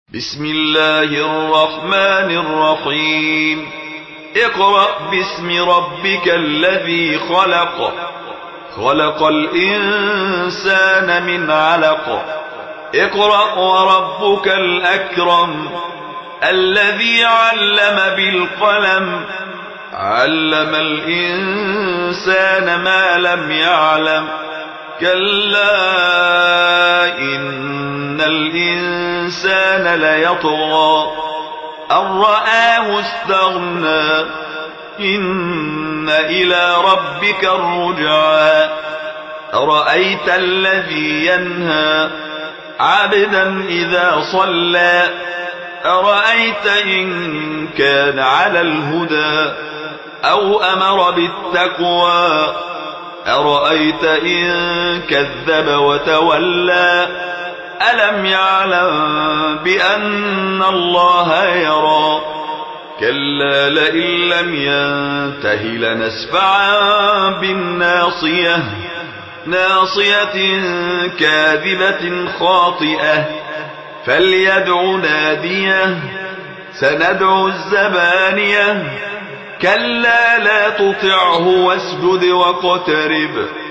بسم الله الرحمن الرحيم. اقرأ باسم ربك الذي خلق. خلق الإنسان من علق. اقرأ وربك الأكرم الذي علم بالقلم علم الإنسان ما لم يعلم. كلا إن الإنسان ليطغى أن رآه استغنى إن إلى ربك الرجعى. أرأيت الذي ينهى عبدا إذا صلى أرأيت إن كان على الهدى أو أمر بالتقوى أرأيت إن كذب وتولى ألم يعلم بأن الله يرى. كلا لئن لم ينته لنسفعا بالناصية ناصية كاذبة خاطئة فليدع ناديه سندع الزبانية. كلا لا تطعه واسجد واقترب